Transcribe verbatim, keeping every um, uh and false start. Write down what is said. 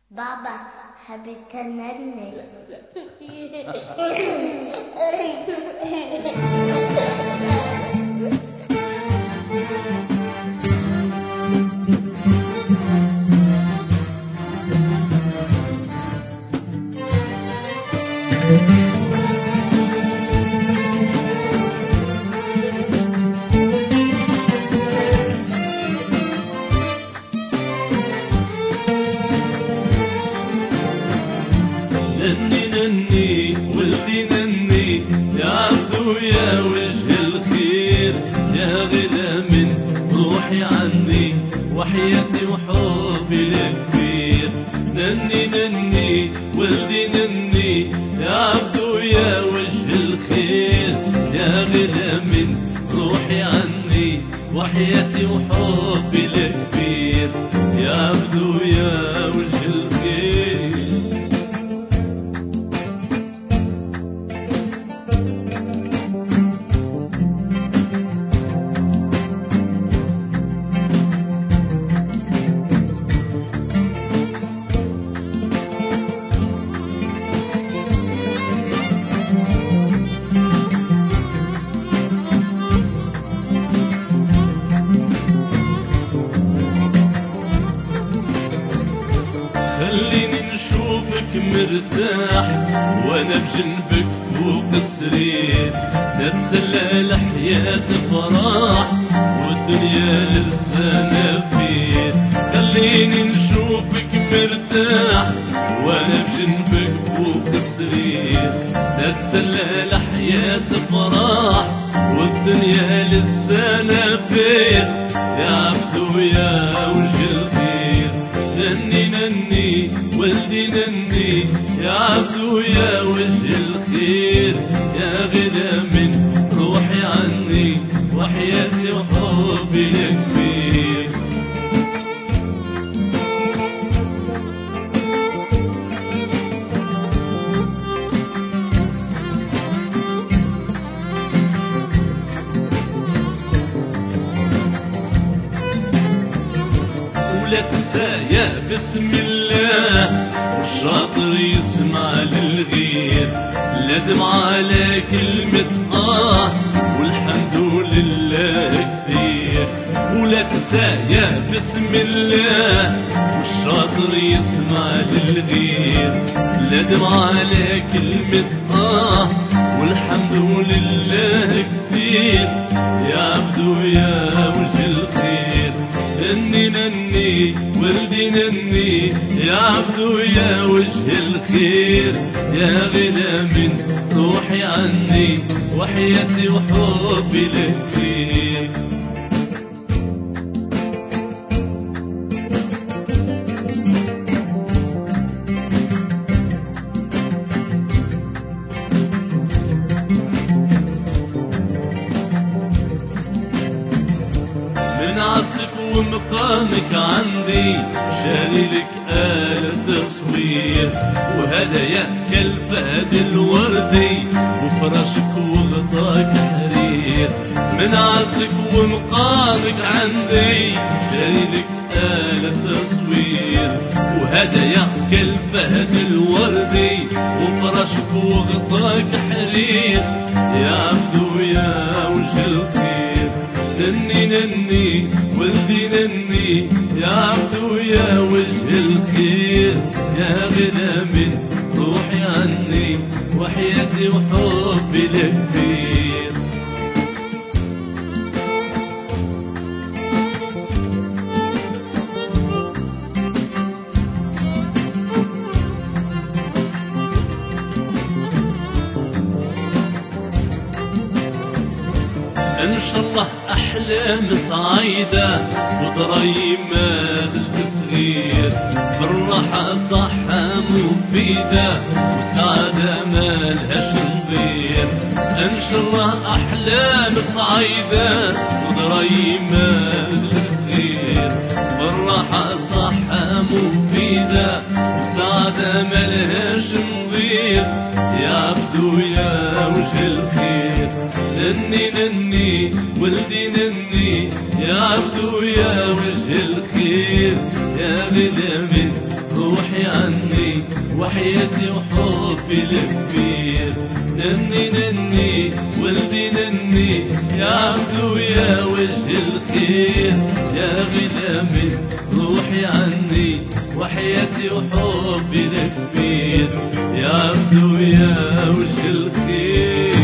بابا حبيت تنني. نني نني ولدي نني يا عبدو يا وجه الخير، يا غلا من روحي عني وحياتي وحبي الكبير. نني نني ولدي نني يا عبدو يا وجه الخير، يا غلا من روحي عني وحياتي وحبي الكبير. يا عبدو يا وجه الخير. خليني نشوفك مرتاح وانا بجنبك فوق السرير، نتسلى لحياة فرح والدنيا لسانة فيه. خليني نشوفك مرتاح وانا بجنبك فوق السرير، نتسلى لحياة فرح والدنيا لسانة فيه. يا عبدو يا وجه الخير. نني نني ولدي نني يا عبدو يا وجه الخير، يا غدا من روحي عني وحياتي وحبي الكبير. ولا تنسى يا بسم الله والشاطر يسمع للغير، لا دمعة على كلمة آه والحمد لله كثير. ولا تنسى يا بسم الله والشاطر يسمع للغير، لا دمعة على كلمة آه والحمد لله كثير. يا عبدو يا وجه الخير. نني نني ولدي نني يا عبدو يا وجه الخير، يا غلا من روحي عني وحياتي وحبي الكبير. من عصف ومقامك عندي شاري لك آلة تصوير، وهدايا كالفهد الوردي وفرشك وغطاك حرير. من عصف ومقامك عندي شاري لك آلة تصوير، وهدايا كالفهد الوردي وفرشك وغطاك حرير. يا عبدو يا وجه الخير. نني نني ولدي نني يا عبدو يا وجه الخير، يا غلا من روحي عني وحياتي وحبي الكبير. إن شاء الله أحلام سعيدة وضريمات التصغير، بالراحة صحة مفيدة وسعادة مالهاش نظير. إن شاء الله أحلام سعيدة وضريمات التصغير، بالراحة صحة مفيدة وسعادة مالهاش نظير. يا عبدو يا وجه الخير. نني نني ولدي نني يا عبدو يا وجه الخير، يا غلا من روحي عني وحياتي وحبي الكبير. نني نني ولدي نني يا عبدو يا وجه الخير، يا غلامي روحي عني وحياتي وحبي الكبير، يا عبدو يا وجه الخير.